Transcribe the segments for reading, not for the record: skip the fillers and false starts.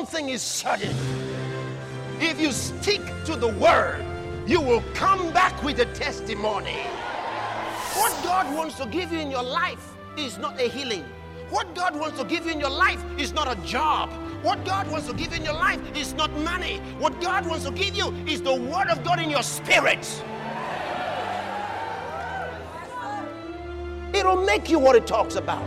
something is certain. If you stick to the word, you will come back with a testimony. What God wants to give you in your life is not a healing. What God wants to give you in your life is not a job. What God wants to give you in your life is not money. What God wants to give you is the word of God in your spirit. It'll make you what it talks about.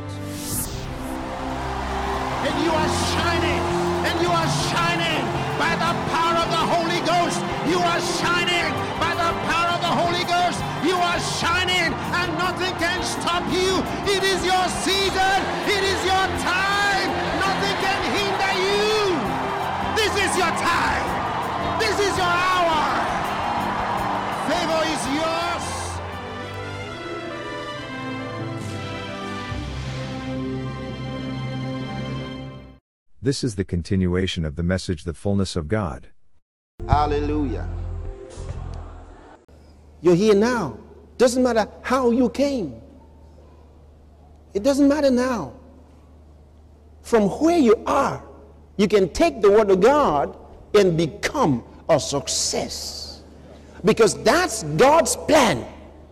And you are shining. And you are shining by the power of the Holy Ghost. You are shining by the power of the Holy Ghost. You are shining and nothing can stop you. It is your season. It is your time. Nothing can hinder you. This is your time. This is your hour. Favor is yours. This is the continuation of the message, The Fullness of God. Hallelujah. You're here now. Doesn't matter how you came. It doesn't matter now. From where you are, you can take the word of God and become a success. Because that's God's plan.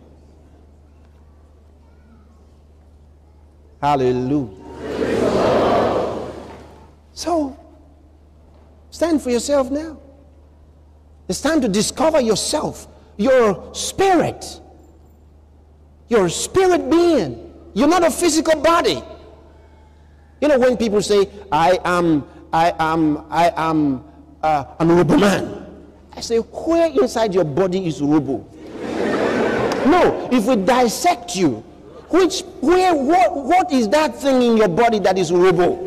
Hallelujah. So, stand for yourself now. It's time to discover yourself, your spirit. You're a spirit being. You're not a physical body. You know, when people say, I am an robo man, I say, where inside your body is robo? No, if we dissect you, what is that thing in your body that is robo?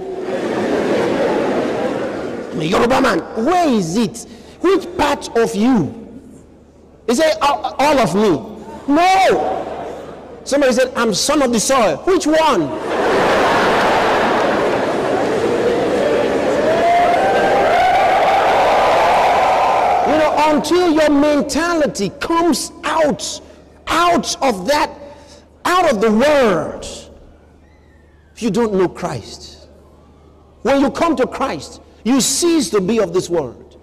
Yoruba man, where is it? Which part of you? Is it all of me? No. Somebody said, I'm son of the soil. Which one? You know, until your mentality comes out of the word, if you don't know Christ, when you come to Christ, you cease to be of this world.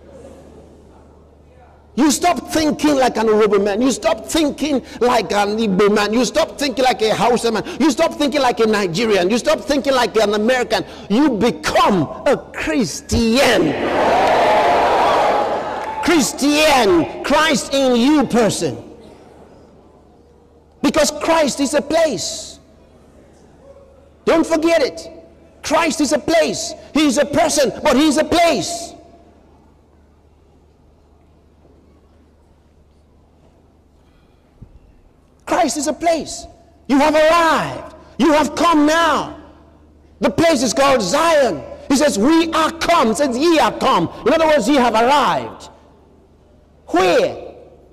You stop thinking like an Yoruba man. You stop thinking like an Igbo man. You stop thinking like a Hausa man. You stop thinking like a Nigerian. You stop thinking like an American. You become a Christian. Christian, Christ in you person. Because Christ is a place. Don't forget it. Christ is a place. He is a person, but he is a place. Christ is a place. You have arrived. You have come now. The place is called Zion. He says, we are come. He says, ye are come. In other words, ye have arrived. Where?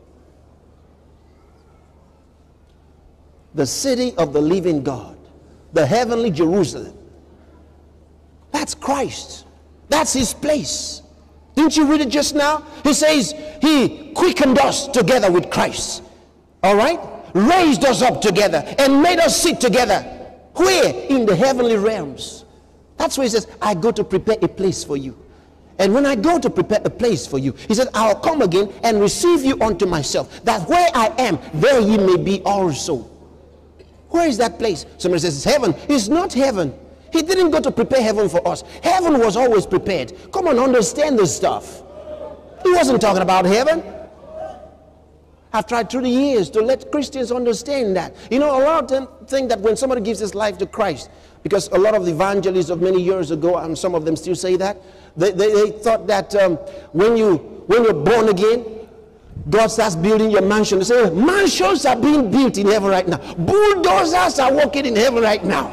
The city of the living God. The heavenly Jerusalem. That's Christ. That's his place. Didn't you read it just now? He says he quickened us together with Christ. All right? Raised us up together and made us sit together. Where? In the heavenly realms. That's where he says, I go to prepare a place for you. And when I go to prepare a place for you, he said, I'll come again and receive you unto myself, that where I am, there ye may be also. Where is that place? Somebody says, it's heaven. It's not heaven. He didn't go to prepare heaven for us. Heaven was always prepared. Come on, understand this stuff. He wasn't talking about heaven. I've tried through the years to let Christians understand that. You know, a lot of them think that when somebody gives his life to Christ, because a lot of the evangelists of many years ago, and some of them still say that, they thought that when you're born again, God starts building your mansion. They say, mansions are being built in heaven right now. Bulldozers are working in heaven right now.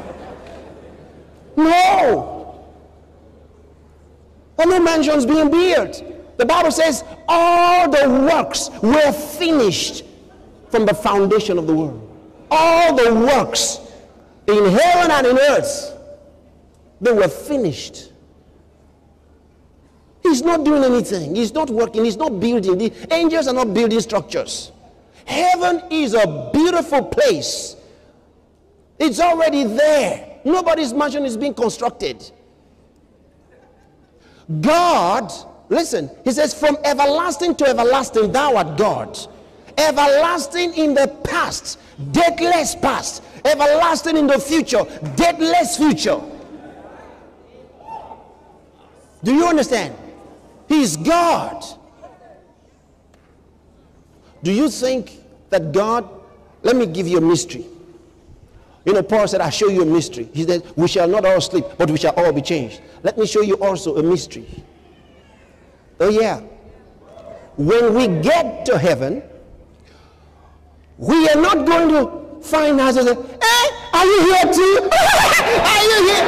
No. There are no mansions being built. The Bible says all the works were finished from the foundation of the world. All the works in heaven and in earth, they were finished. He's not doing anything. He's not working. He's not building. The angels are not building structures. Heaven is a beautiful place. It's already there. Nobody's mansion is being constructed. God, listen, he says, from everlasting to everlasting, thou art God. Everlasting in the past, deathless past. Everlasting in the future, deathless future. Do you understand? He's God. Do you think that God, let me give you a mystery. You know, Paul said, I'll show you a mystery. He said, we shall not all sleep, but we shall all be changed. Let me show you also a mystery. Oh yeah. When we get to heaven, we are not going to find ourselves, are you here too? Are you here?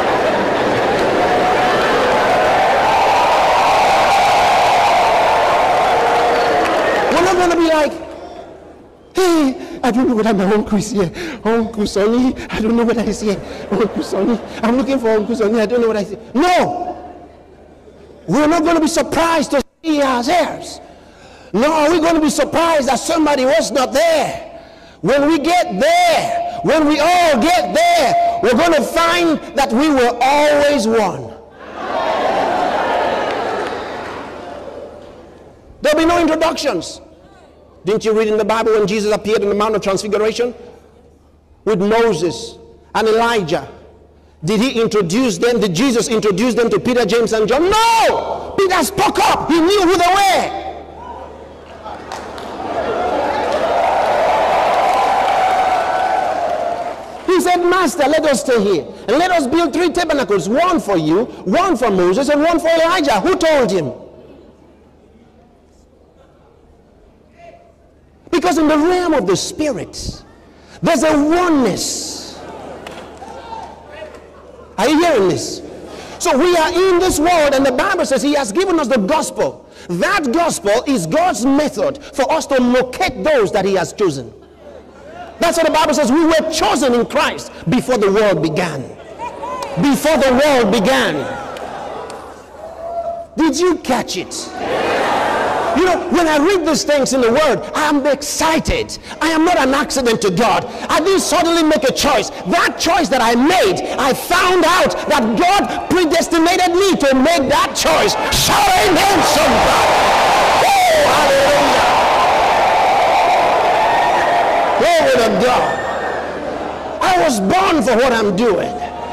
We're not going to be like, hey, I don't know whether my uncle is here. Uncle Sonny, I don't know whether he's here. Uncle Sonny, I'm looking for Uncle Sonny, I don't know what I see. No! We're not going to be surprised to see ourselves. No, are we going to be surprised that somebody was not there? When we get there, when we all get there, we're going to find that we were always one. There'll be no introductions. Didn't you read in the Bible when Jesus appeared in the Mount of Transfiguration with Moses and Elijah? Did he introduce them? Did Jesus introduce them to Peter, James, and John? No! Peter spoke up. He knew who they were. He said, Master, let us stay here. And let us build 3 tabernacles. One for you, one for Moses, and one for Elijah. Who told him? Because in the realm of the Spirit, there's a oneness. Are you hearing this? So we are in this world, and the Bible says he has given us the gospel. That gospel is God's method for us to locate those that he has chosen. That's what the Bible says. We were chosen in Christ before the world began. Before the world began. Did you catch it? You know, when I read these things in the Word, I am excited. I am not an accident to God. I didn't suddenly make a choice. That choice that I made, I found out that God predestinated me to make that choice. Shout amen, somebody. Oh, hallelujah. Glory to God. I was born for what I'm doing.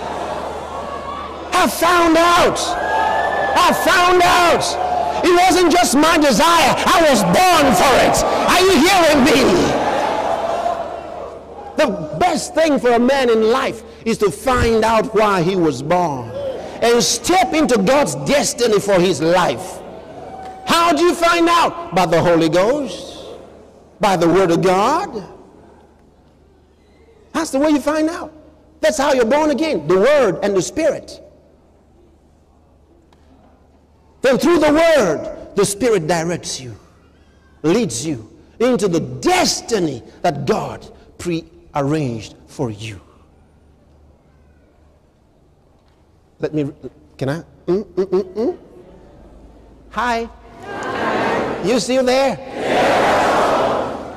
I found out. I found out. It wasn't just my desire. I was born for it. Are you hearing me? The best thing for a man in life is to find out why he was born and step into God's destiny for his life. How do you find out? By the Holy Ghost, by the Word of God. That's the way you find out. That's how you're born again, the Word and the Spirit. Then through the Word, the Spirit directs you, leads you into the destiny that God prearranged for you. Let me, can I? Hi. Hi. You still there? Yeah.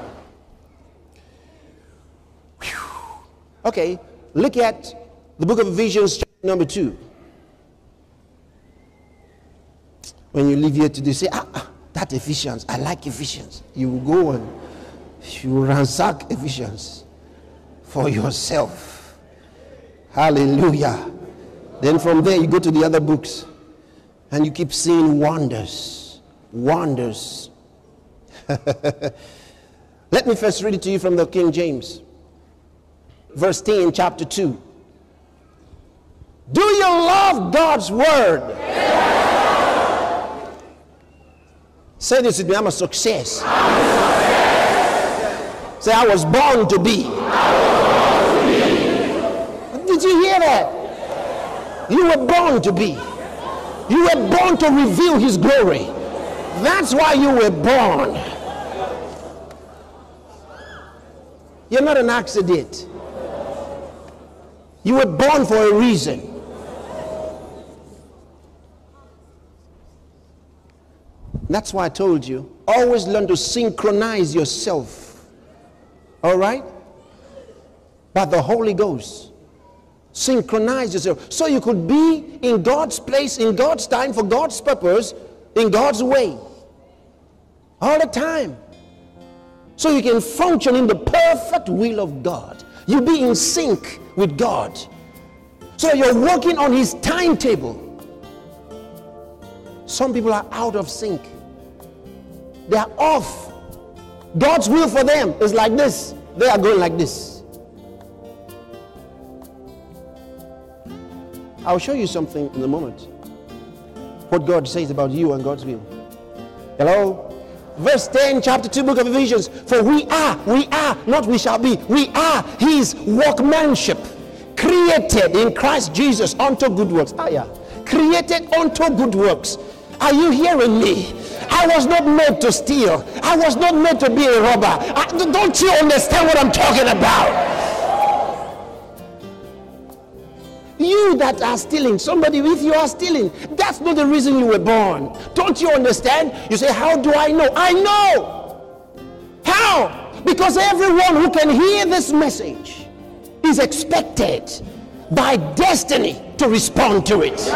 Okay, look at the book of Ephesians, chapter number 2. When you leave here today, say, that Ephesians, I like Ephesians. You will go and you will ransack Ephesians for yourself. Hallelujah. Then from there you go to the other books and you keep seeing wonders. Wonders. Let me first read it to you from the King James. Verse 10, chapter 2. Do you love God's word? Yeah. Say this with me, I'm a success. I'm a success. Say, I was born to be. Did you hear that? You were born to be. You were born to reveal his glory. That's why you were born. You're not an accident. You were born for a reason. That's why I told you, always learn to synchronize yourself. All right? By the Holy Ghost. Synchronize yourself so you could be in God's place, in God's time, for God's purpose, in God's way. All the time. So you can function in the perfect will of God. You be in sync with God. So you're working on His timetable. Some people are out of sync. They are off. God's will for them is like this. They are going like this. I'll show you something in a moment. What God says about you and God's will. Hello? Verse 10, chapter 2, book of Ephesians. For we are, not we shall be. We are His workmanship, created in Christ Jesus unto good works. Created unto good works. Are you hearing me? I was not made to steal. I was not made to be a robber. Don't you understand what I'm talking about? You that are stealing, somebody with you are stealing. That's not the reason you were born. Don't you understand? You say, how do I know? I know. How? Because everyone who can hear this message is expected by destiny to respond to it.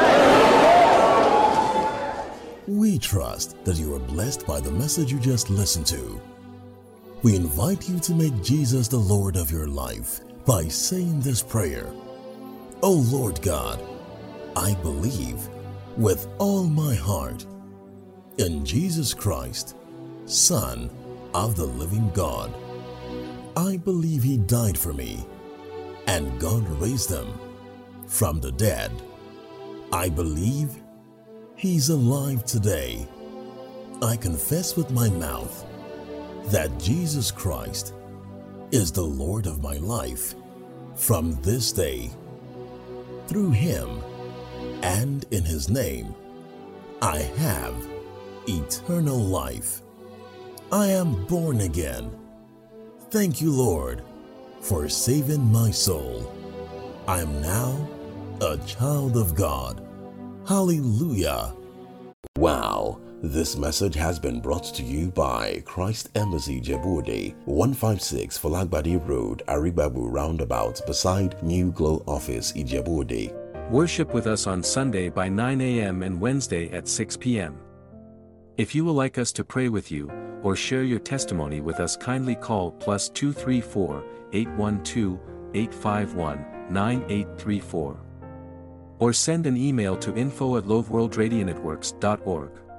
We trust that you are blessed by the message you just listened to. We invite you to make Jesus the Lord of your life by saying this prayer. O Lord God, I believe with all my heart in Jesus Christ, Son of the living God. I believe He died for me and God raised Him from the dead. I believe He's alive today. I confess with my mouth that Jesus Christ is the Lord of my life from this day. Through Him and in His name, I have eternal life. I am born again. Thank you, Lord, for saving my soul. I am now a child of God. Hallelujah. Wow, this message has been brought to you by Christ Embassy Ijebu-Ode, 156 Falagbadi Road, Aribabu Roundabout, beside New Glow Office, Ijebu-Ode. Worship with us on Sunday by 9 a.m. and Wednesday at 6 p.m. If you would like us to pray with you, or share your testimony with us, kindly call +234 812 851 9834. Or send an email to info@loveworldradionetworks.org.